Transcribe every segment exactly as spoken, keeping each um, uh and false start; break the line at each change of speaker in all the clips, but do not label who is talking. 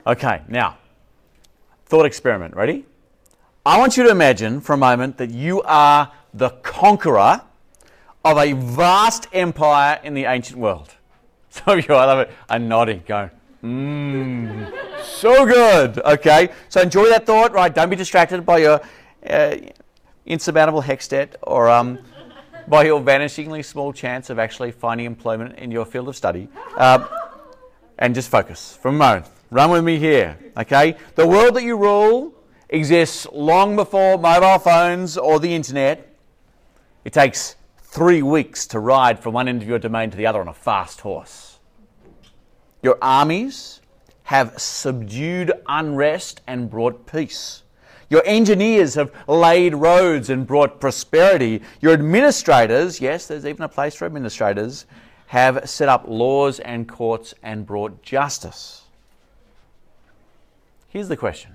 Okay, now, thought experiment. Ready? I want you to imagine for a moment that you are the conqueror of a vast empire in the ancient world. Some of you, I love it, are nodding, going, mmm, so good. Okay, so enjoy that thought, right? Don't be distracted by your uh, insurmountable hex debt or um, by your vanishingly small chance of actually finding employment in your field of study. Uh, and just focus for a moment. Run with me here, okay? The world that you rule exists long before mobile phones or the internet. It takes three weeks to ride from one end of your domain to the other on a fast horse. Your armies have subdued unrest and brought peace. Your engineers have laid roads and brought prosperity. Your administrators, yes, there's even a place for administrators, have set up laws and courts and brought justice. Here's the question.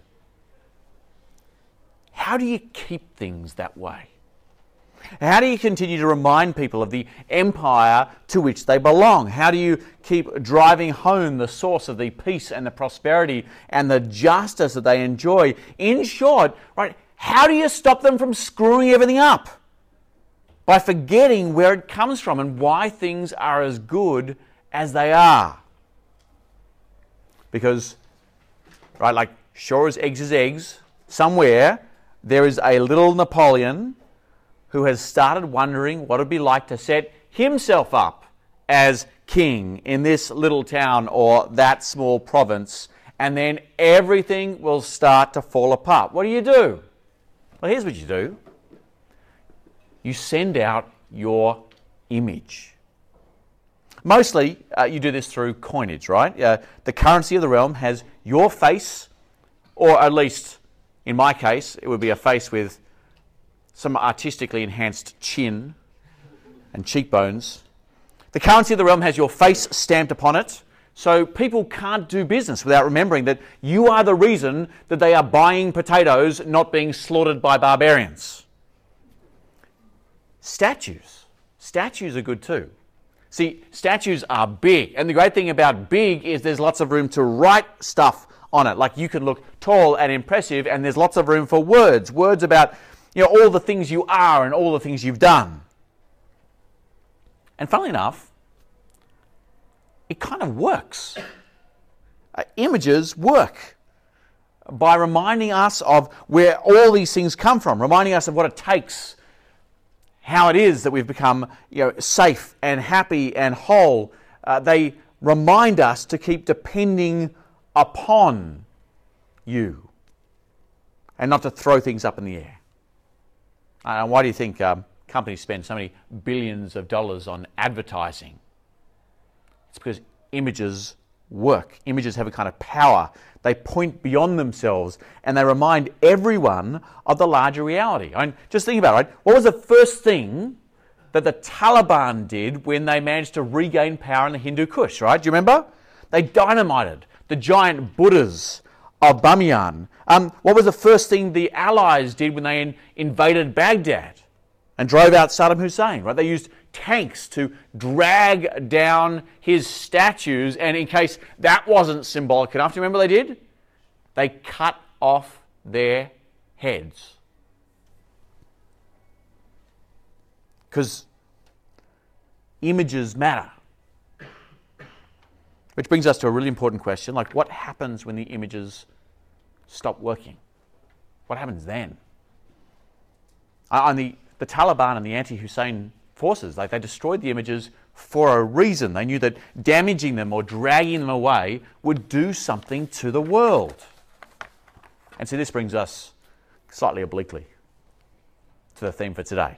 How do you keep things that way? How do you continue to remind people of the empire to which they belong? How do you keep driving home the source of the peace and the prosperity and the justice that they enjoy? In short, right, how do you stop them from screwing everything up? By forgetting where it comes from and why things are as good as they are. Because, right, like sure as eggs is eggs, somewhere there is a little Napoleon who has started wondering what it would be like to set himself up as king in this little town or that small province, and then everything will start to fall apart. What do you do? Well, here's what you do. You send out your image. Mostly, uh, you do this through coinage, right? Uh, the currency of the realm has your face, or at least, in my case, it would be a face with some artistically enhanced chin and cheekbones. The currency of the realm has your face stamped upon it, so people can't do business without remembering that you are the reason that they are buying potatoes, not being slaughtered by barbarians. Statues. Statues are good too. See, statues are big, and the great thing about big is there's lots of room to write stuff on it. Like you can look tall and impressive, and there's lots of room for words. Words about, you know, all the things you are and all the things you've done. And funnily enough, it kind of works. Uh, images work by reminding us of where all these things come from, reminding us of what it takes, how it is that we've become, you know, safe and happy and whole. Uh, they remind us to keep depending upon you and not to throw things up in the air. Uh, why do you think um, companies spend so many billions of dollars on advertising? It's because images work. Images have a kind of power. They point beyond themselves and they remind everyone of the larger reality. I mean, just think about it, right? What was the first thing that the Taliban did when they managed to regain power in the Hindu Kush, right? Do you remember? They dynamited the giant Buddhas of Bamiyan. Um, what was the first thing the Allies did when they in, invaded Baghdad and drove out Saddam Hussein, right? They used tanks to drag down his statues, and in case that wasn't symbolic enough, do you remember what they did? They cut off their heads. Because images matter. Which brings us to a really important question, like what happens when the images stop working? What happens then? Uh, and the, the Taliban and the anti-Hussein forces, like they destroyed the images for a reason. They knew that damaging them or dragging them away would do something to the world. And so this brings us slightly obliquely to the theme for today,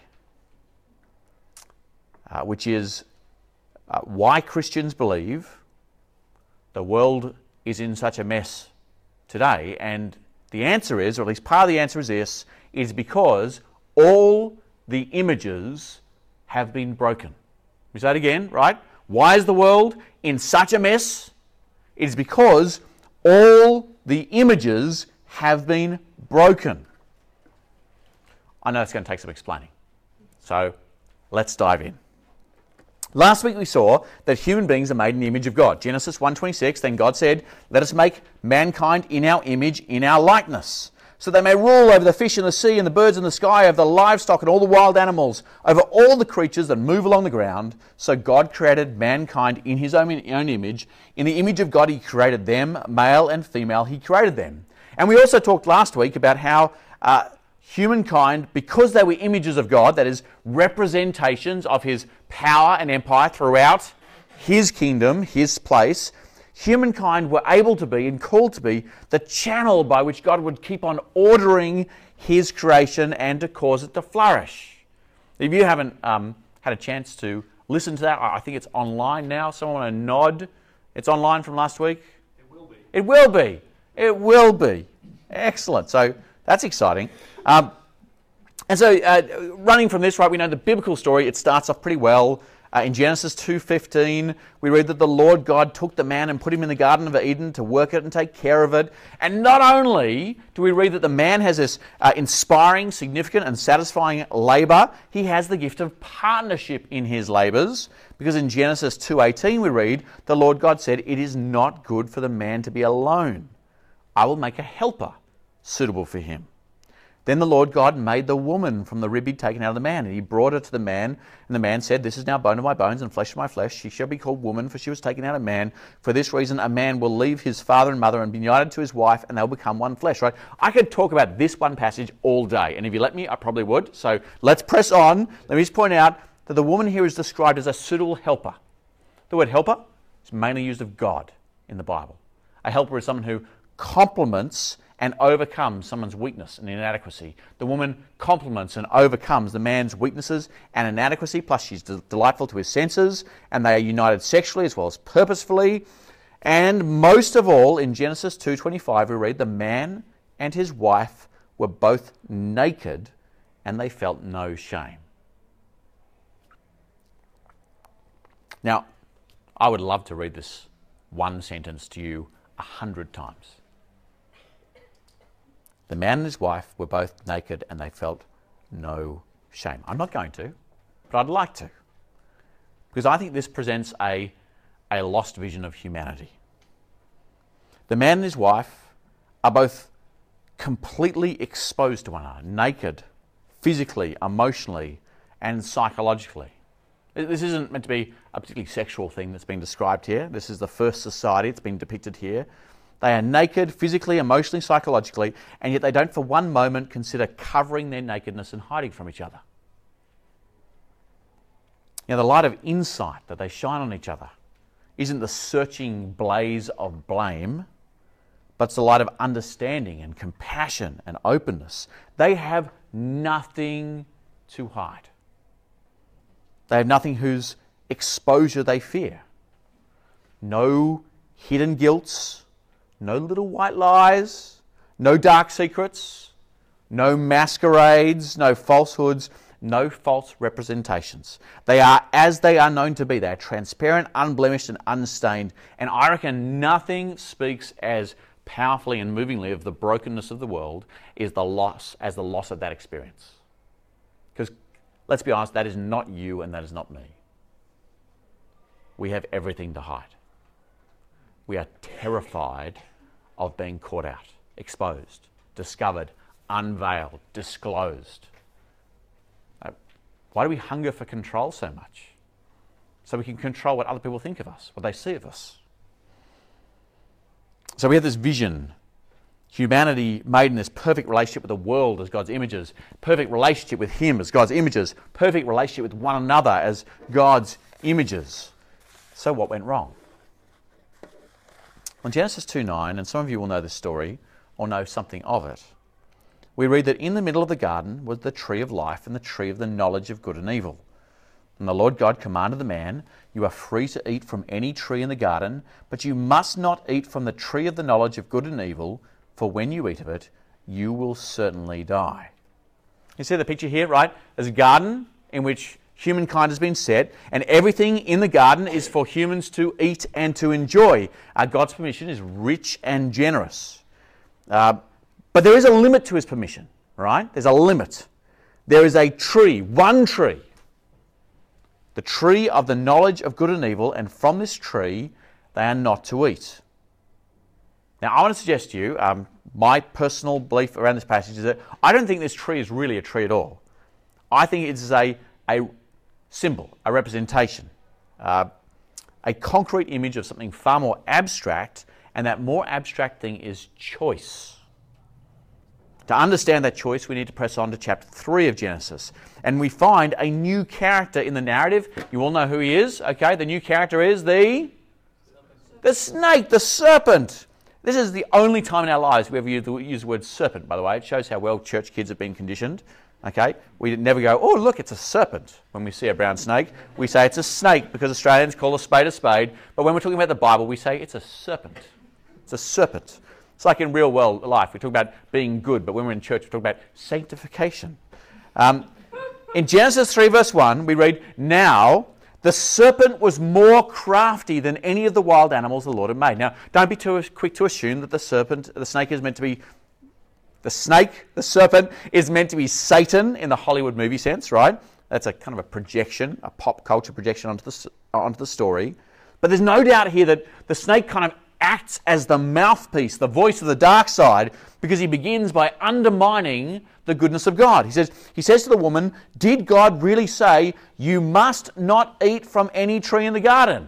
uh, which is uh, why Christians believe the world is in such a mess today. And the answer is, or at least part of the answer is this, is because all the images have been broken. We say it again, right? Why is the world in such a mess? It is because all the images have been broken. I know it's going to take some explaining. So let's dive in. Last week we saw that human beings are made in the image of God. Genesis one twenty-six, then God said, let us make mankind in our image, in our likeness, so they may rule over the fish in the sea and the birds in the sky, over the livestock and all the wild animals, over all the creatures that move along the ground. So God created mankind in his own, own image. In the image of God he created them, male and female he created them. And we also talked last week about how uh, humankind, because they were images of God, that is, representations of his power and empire throughout his kingdom, his place, humankind were able to be and called to be the channel by which God would keep on ordering his creation and to cause it to flourish. If you haven't um, had a chance to listen to that, I think it's online now. Someone want to nod? It's online from last week?
It will be.
It will be. It will be. Excellent. So that's exciting. Um, and so uh, running from this, right, we know the biblical story, it starts off pretty well. Uh, in Genesis two fifteen, we read that the Lord God took the man and put him in the Garden of Eden to work it and take care of it. And not only do we read that the man has this uh, inspiring, significant and satisfying labour, he has the gift of partnership in his labours. Because in Genesis two eighteen we read, the Lord God said, it is not good for the man to be alone. I will make a helper suitable for him. Then the Lord God made the woman from the rib he'd taken out of the man, and he brought her to the man. And the man said, this is now bone of my bones and flesh of my flesh. She shall be called woman, for she was taken out of man. For this reason, a man will leave his father and mother and be united to his wife, and they'll become one flesh, right? I could talk about this one passage all day, and if you let me, I probably would. So let's press on. Let me just point out that the woman here is described as a suitable helper. The word helper is mainly used of God in the Bible. A helper is someone who complements and overcomes someone's weakness and inadequacy. The woman complements and overcomes the man's weaknesses and inadequacy, plus she's de- delightful to his senses, and they are united sexually as well as purposefully. And most of all, in Genesis two twenty-five, we read, the man and his wife were both naked, and they felt no shame. Now, I would love to read this one sentence to you a hundred times. The man and his wife were both naked and they felt no shame. I'm not going to, but I'd like to. Because I think this presents a, a lost vision of humanity. The man and his wife are both completely exposed to one another, naked, physically, emotionally, and psychologically. This isn't meant to be a particularly sexual thing that's being described here. This is the first society that's been depicted here. They are naked, physically, emotionally, psychologically, and yet they don't for one moment consider covering their nakedness and hiding from each other. Now, the light of insight that they shine on each other isn't the searching blaze of blame, but it's the light of understanding and compassion and openness. They have nothing to hide. They have nothing whose exposure they fear. No hidden guilts, no little white lies, no dark secrets, no masquerades, no falsehoods, no false representations. They are as they are known to be. They are transparent, unblemished, and unstained. And I reckon nothing speaks as powerfully and movingly of the brokenness of the world is the loss as the loss of that experience. Because let's be honest, that is not you and that is not me. We have everything to hide. We are terrified of being caught out, exposed, discovered, unveiled, disclosed. Uh, why do we hunger for control so much? So we can control what other people think of us, what they see of us. So we have this vision, humanity made in this perfect relationship with the world as God's images, perfect relationship with Him as God's images, perfect relationship with one another as God's images. So what went wrong? On Genesis two nine, and some of you will know this story or know something of it, we read that in the middle of the garden was the tree of life and the tree of the knowledge of good and evil. And the Lord God commanded the man, you are free to eat from any tree in the garden, but you must not eat from the tree of the knowledge of good and evil, for when you eat of it, you will certainly die. You see the picture here, right? There's a garden in which humankind has been set, and everything in the garden is for humans to eat and to enjoy. Uh, God's permission is rich and generous. Uh, but there is a limit to His permission, right? There's a limit. There is a tree, one tree, the tree of the knowledge of good and evil, and from this tree they are not to eat. Now, I want to suggest to you, um, my personal belief around this passage is that I don't think this tree is really a tree at all. I think it is a, a symbol, a representation, uh, a concrete image of something far more abstract, and that more abstract thing is choice. To understand that choice, we need to press on to chapter three of Genesis. And we find a new character in the narrative. You all know who he is, okay? The new character is the... The snake, the serpent. This is the only time in our lives we ever use the, use the word serpent, by the way. It shows how well church kids have been conditioned, okay? We never go, oh, look, it's a serpent. When we see a brown snake, we say it's a snake because Australians call a spade a spade. But when we're talking about the Bible, we say it's a serpent. It's a serpent. It's like in real world life. We talk about being good, but when we're in church, we talk about sanctification. Um, in Genesis three, verse one, we read, "Now the serpent was more crafty than any of the wild animals the Lord had made." Now, don't be too quick to assume that the serpent, the snake is meant to be, the snake, the serpent, is meant to be Satan in the Hollywood movie sense, right? That's a kind of a projection, a pop culture projection onto the, onto the story. But there's no doubt here that the snake kind of acts as the mouthpiece, the voice of the dark side, because he begins by undermining the goodness of God. He says, he says to the woman, "Did God really say you must not eat from any tree in the garden?"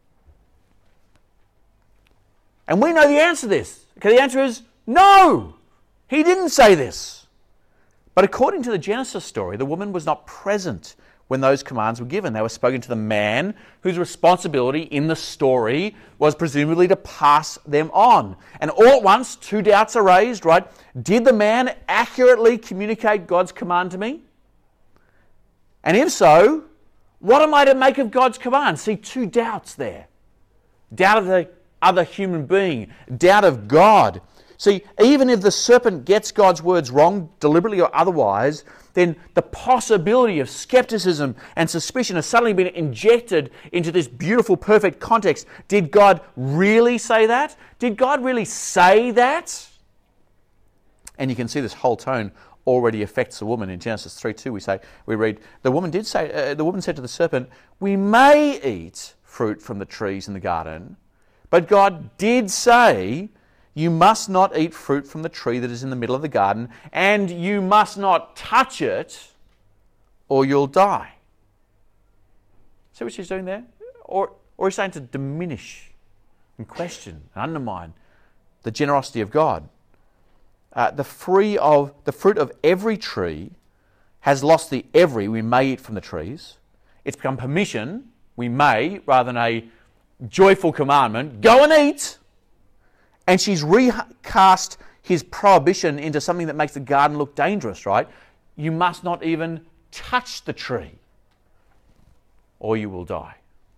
And we know the answer to this. Okay, the answer is no. He didn't say this. But according to the Genesis story, the woman was not present when those commands were given. They were spoken to the man whose responsibility in the story was presumably to pass them on. And all at once, two doubts are raised, right? Did the man accurately communicate God's command to me? And if so, what am I to make of God's command? See, two doubts there. Doubt of the other human being, doubt of God. See, even if the serpent gets God's words wrong, deliberately or otherwise, then the possibility of skepticism and suspicion has suddenly been injected into this beautiful, perfect context. Did God really say that? Did God really say that? And you can see this whole tone already affects the woman. In Genesis three two, we say, we read, the woman did say, uh, the woman said to the serpent, "We may eat fruit from the trees in the garden, but God did say, you must not eat fruit from the tree that is in the middle of the garden, and you must not touch it, or you'll die." See what she's doing there? Or, or he's saying to diminish and question and undermine the generosity of God. Uh, the, free of, the fruit of every tree has lost the every, we may eat from the trees. It's become permission, we may, rather than a joyful commandment, go and eat. And she's recast his prohibition into something that makes the garden look dangerous, right? You must not even touch the tree, or you will die.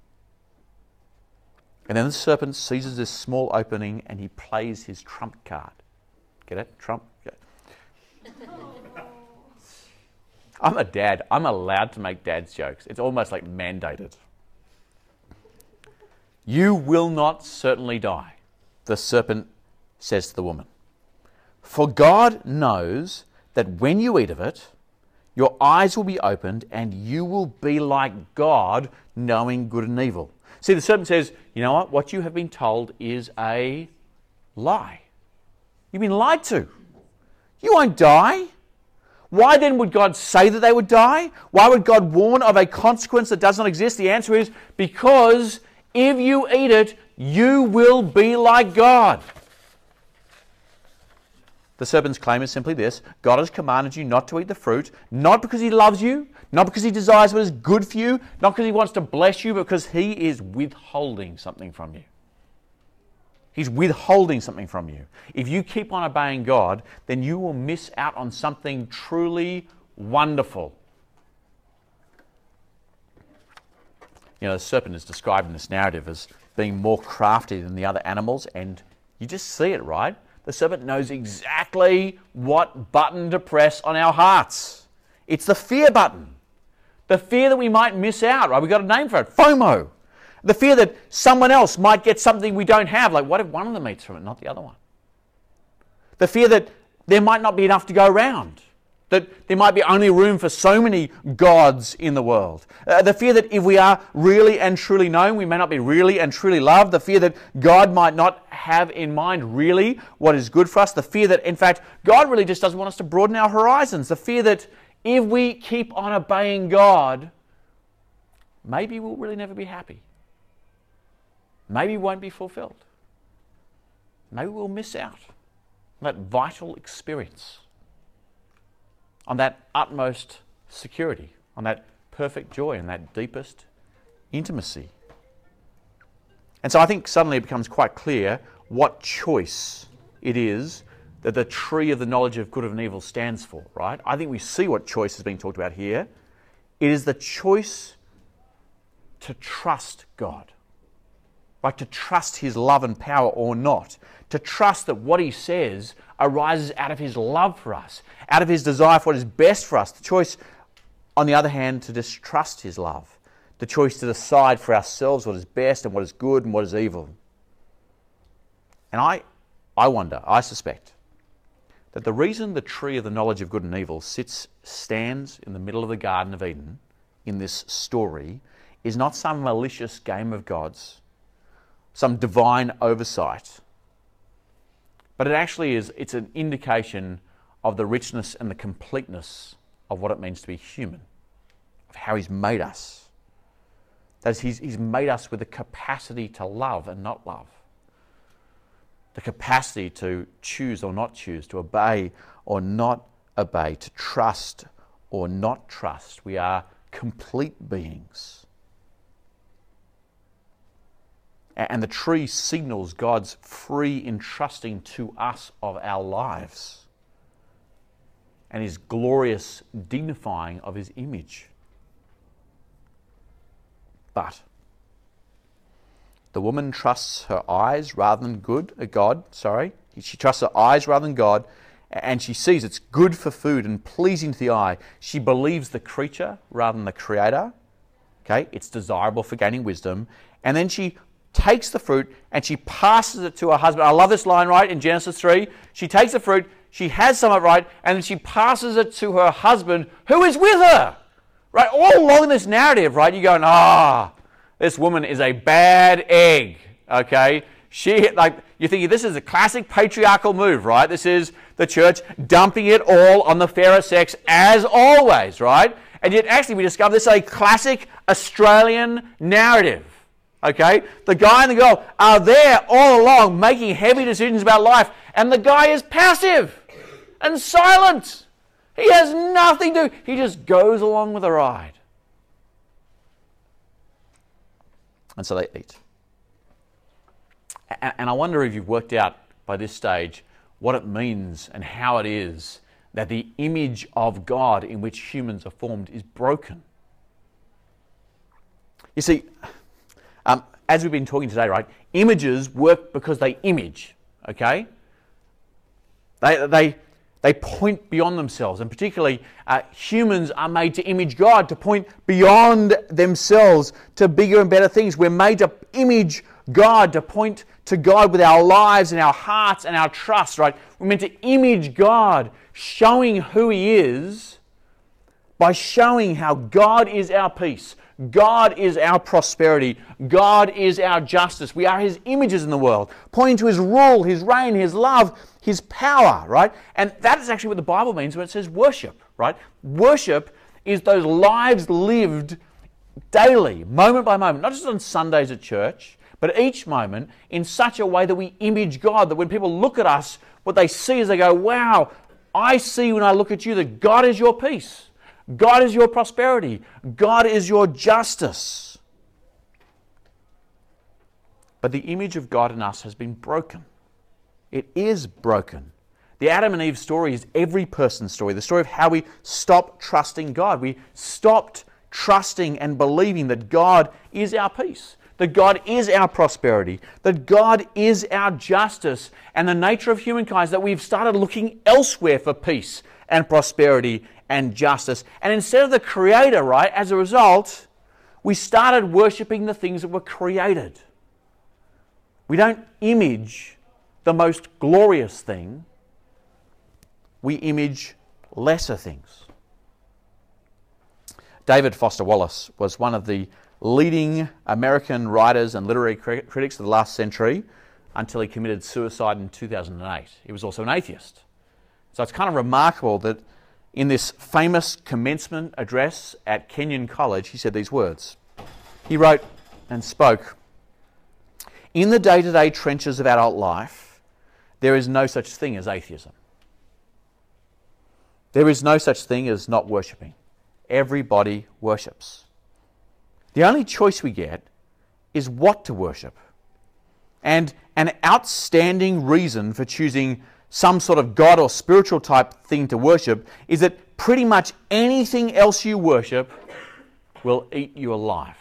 And then the serpent seizes this small opening and he plays his trump card. Get it? Trump? Yeah. I'm a dad. I'm allowed to make dad's jokes. It's almost like mandated. "You will not certainly die," the serpent says to the woman. "For God knows that when you eat of it, your eyes will be opened and you will be like God, knowing good and evil." See, the serpent says, you know what? What you have been told is a lie. You've been lied to. You won't die. Why then would God say that they would die? Why would God warn of a consequence that does not exist? The answer is because if you eat it, you will be like God. The serpent's claim is simply this: God has commanded you not to eat the fruit, not because he loves you, not because he desires what is good for you, not because he wants to bless you, but because he is withholding something from you. He's withholding something from you. If you keep on obeying God, then you will miss out on something truly wonderful. You know, the serpent is described in this narrative as being more crafty than the other animals, and you just see it, right? The serpent knows exactly what button to press on our hearts. It's the fear button. The fear that we might miss out, right? We've got a name for it, FOMO. The fear that someone else might get something we don't have. Like, what if one of them eats from it, not the other one? The fear that there might not be enough to go around. that there might be only room for so many gods in the world. Uh, the fear that if we are really and truly known, we may not be really and truly loved. The fear that God might not have in mind really what is good for us. The fear that, in fact, God really just doesn't want us to broaden our horizons. The fear that if we keep on obeying God, maybe we'll really never be happy. Maybe we won't be fulfilled. Maybe we'll miss out on that vital experience, on that utmost security, on that perfect joy, and that deepest intimacy. And so I think suddenly it becomes quite clear what choice it is that the tree of the knowledge of good and evil stands for, right? I think we see what choice is being talked about here. It is the choice to trust God, right? To trust His love and power or not. To trust that what He says arises out of His love for us, out of His desire for what is best for us. The choice, on the other hand, to distrust His love. The choice to decide for ourselves what is best and what is good and what is evil. And I, I wonder, I suspect, that the reason the tree of the knowledge of good and evil sits, stands in the middle of the Garden of Eden in this story is not some malicious game of God's, some divine oversight, but it actually is, it's an indication of the richness and the completeness of what it means to be human, of how He's made us. That is, He's, he's made us with the capacity to love and not love. The capacity to choose or not choose, to obey or not obey, to trust or not trust. We are complete beings. And the tree signals God's free entrusting to us of our lives and His glorious dignifying of His image. But the woman trusts her eyes rather than good, uh, God, sorry. She trusts her eyes rather than God, and she sees it's good for food and pleasing to the eye. She believes the creature rather than the Creator. Okay, it's desirable for gaining wisdom. And then she takes the fruit and she passes it to her husband. I love this line, right, in Genesis three. She takes the fruit, she has some of it, right, and then she passes it to her husband, who is with her. Right, all along this narrative, right, you're going, ah, this woman is a bad egg, okay? She, like, you're thinking this is a classic patriarchal move, right? This is the church dumping it all on the fairer sex as always, right? And yet actually we discover this is a classic Australian narrative, okay? The guy and the girl are there all along making heavy decisions about life, and the guy is passive and silent. He has nothing to do. He just goes along with the ride. And so they eat. And I wonder if you've worked out by this stage what it means and how it is that the image of God in which humans are formed is broken. You see, um, as we've been talking today, right, images work because they image, okay? They, they, they point beyond themselves, and particularly uh, humans are made to image God, to point beyond themselves to bigger and better things. We're made to image God, to point to God with our lives and our hearts and our trust, right? We're meant to image God, showing who He is by showing how God is our peace, God is our prosperity, God is our justice. We are His images in the world, pointing to His rule, His reign, His love, His power, right? And that is actually what the Bible means when it says worship, right? Worship is those lives lived daily, moment by moment, not just on Sundays at church, but each moment in such a way that we image God, that when people look at us, what they see is they go, wow, I see when I look at you that God is your peace. God is your prosperity. God is your justice. But the image of God in us has been broken. It is broken. The Adam and Eve story is every person's story, the story of how we stopped trusting God. We stopped trusting and believing that God is our peace, that God is our prosperity, that God is our justice, and the nature of humankind is that we've started looking elsewhere for peace and prosperity and justice. And instead of the Creator, right, as a result, we started worshipping the things that were created. We don't image the most glorious thing. We image lesser things. David Foster Wallace was one of the leading American writers and literary critics of the last century until he committed suicide in two thousand eight. He was also an atheist. So it's kind of remarkable that in this famous commencement address at Kenyon College, he said these words. He wrote and spoke, "In the day-to-day trenches of adult life, there is no such thing as atheism. There is no such thing as not worshipping. Everybody worships. The only choice we get is what to worship. And an outstanding reason for choosing some sort of God or spiritual type thing to worship is that pretty much anything else you worship will eat you alive.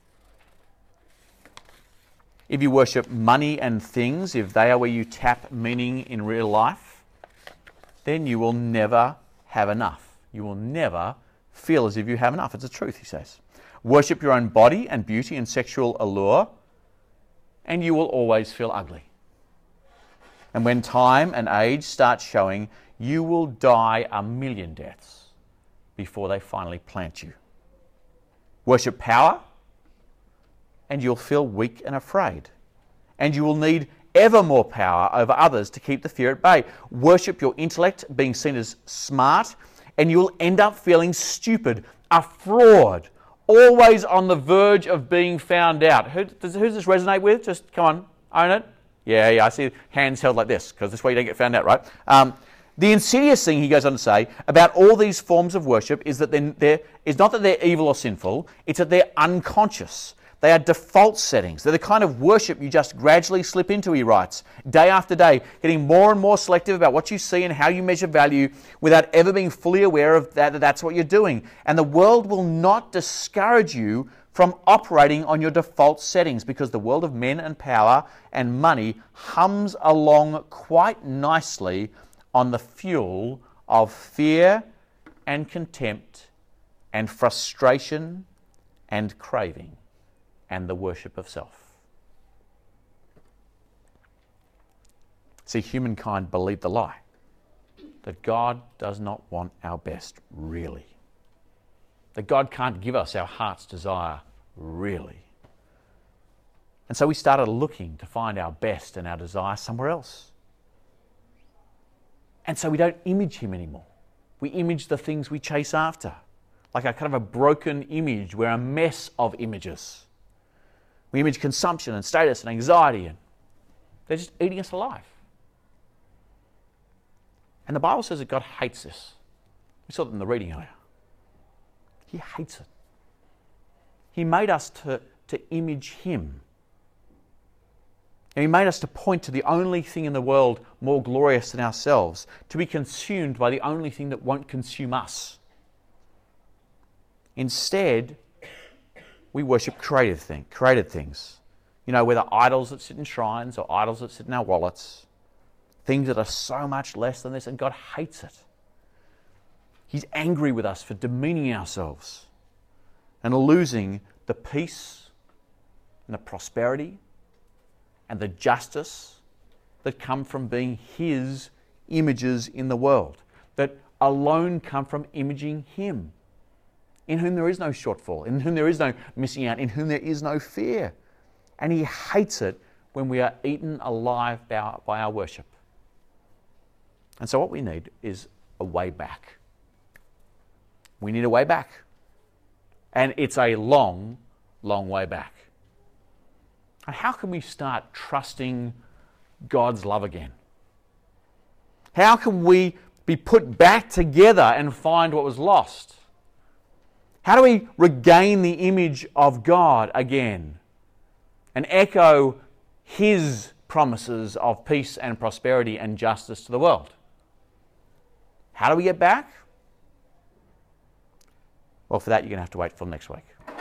If you worship money and things, if they are where you tap meaning in real life, then you will never have enough. You will never feel as if you have enough. It's the truth, he says. Worship your own body and beauty and sexual allure, and you will always feel ugly. And when time and age start showing, you will die a million deaths before they finally plant you. Worship power, and you'll feel weak and afraid. And you will need ever more power over others to keep the fear at bay. Worship your intellect, being seen as smart, and you'll end up feeling stupid, a fraud, always on the verge of being found out. Who does, who does this resonate with? Just come on, own it. Yeah, yeah, I see hands held like this, because this way you don't get found out, right? Um, the insidious thing, he goes on to say, about all these forms of worship is that they're, they're, it's not that they're evil or sinful, it's that they're unconscious. They are default settings. They're the kind of worship you just gradually slip into, he writes, day after day, getting more and more selective about what you see and how you measure value without ever being fully aware of that, that that's what you're doing. And the world will not discourage you from operating on your default settings, because the world of men and power and money hums along quite nicely on the fuel of fear and contempt and frustration and craving and the worship of self. See, humankind believed the lie that God does not want our best, really. That God can't give us our heart's desire, really. And so we started looking to find our best and our desire somewhere else. And so we don't image him anymore. We image the things we chase after, like a kind of a broken image. We're a mess of images. We image consumption and status and anxiety, and they're just eating us alive. And the Bible says that God hates this. We saw that in the reading earlier. He hates it. He made us to, to image him. And he made us to point to the only thing in the world more glorious than ourselves, to be consumed by the only thing that won't consume us. Instead, we worship creative thing, created things. You know, whether idols that sit in shrines or idols that sit in our wallets. Things that are so much less than this, and God hates it. He's angry with us for demeaning ourselves and losing the peace and the prosperity and the justice that come from being his images in the world, that alone come from imaging him, in whom there is no shortfall, in whom there is no missing out, in whom there is no fear. And he hates it when we are eaten alive by our, by our worship. And so what we need is a way back. We need a way back. And it's a long, long way back. And how can we start trusting God's love again? How can we be put back together and find what was lost? How do we regain the image of God again and echo his promises of peace and prosperity and justice to the world? How do we get back? Well, for that, you're going to have to wait till next week.